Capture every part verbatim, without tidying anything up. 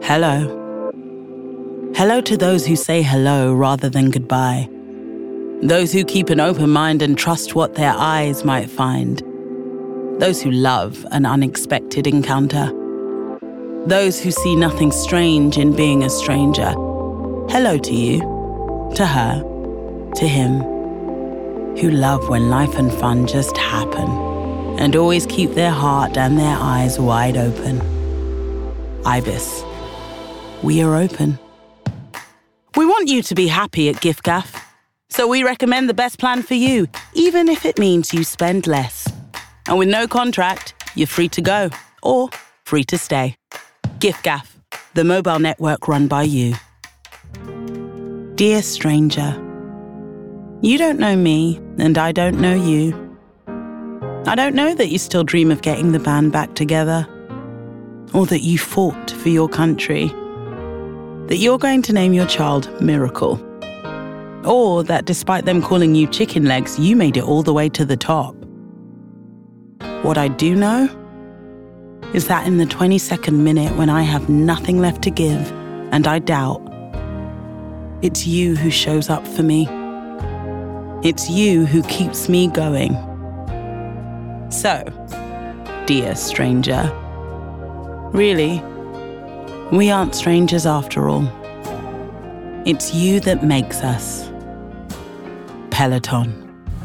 Hello. Hello to those who say hello rather than goodbye. Those who keep an open mind and trust what their eyes might find. Those who love an unexpected encounter. Those who see nothing strange in being a stranger. Hello to you, to her, to him, who love when life and fun just happen and always keep their heart and their eyes wide open. Ibis, we are open. We want you to be happy at giffgaff, so we recommend the best plan for you, even if it means you spend less. And with no contract, you're free to go or free to stay. giffgaff, the mobile network run by you. Dear stranger, you don't know me and I don't know you. I don't know that you still dream of getting the band back together, or that you fought for your country, that you're going to name your child Miracle, or that despite them calling you chicken legs, you made it all the way to the top. What I do know is that in the twenty-second minute when I have nothing left to give and I doubt, it's you who shows up for me. It's you who keeps me going. So, dear stranger, really, we aren't strangers after all. It's you that makes us. Peloton.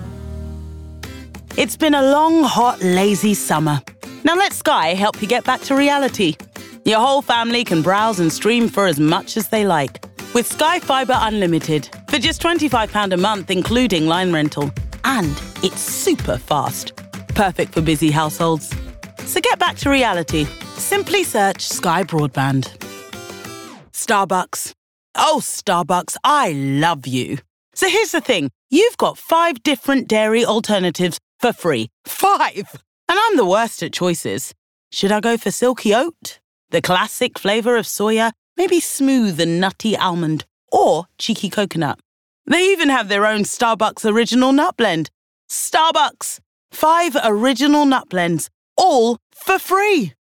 It's been a long, hot, lazy summer. Now let Sky help you get back to reality. Your whole family can browse and stream for as much as they like with Sky Fibre Unlimited for just twenty-five pounds a month, including line rental. And it's super fast. Perfect for busy households. So get back to reality. Simply search Sky Broadband. Starbucks. Oh, Starbucks, I love you. So here's the thing. You've got five different dairy alternatives for free. Five! And I'm the worst at choices. Should I go for silky oat? The classic flavour of soya? Maybe smooth and nutty almond? Or cheeky coconut? They even have their own Starbucks original nut blend. Starbucks! Five original nut blends. All for free.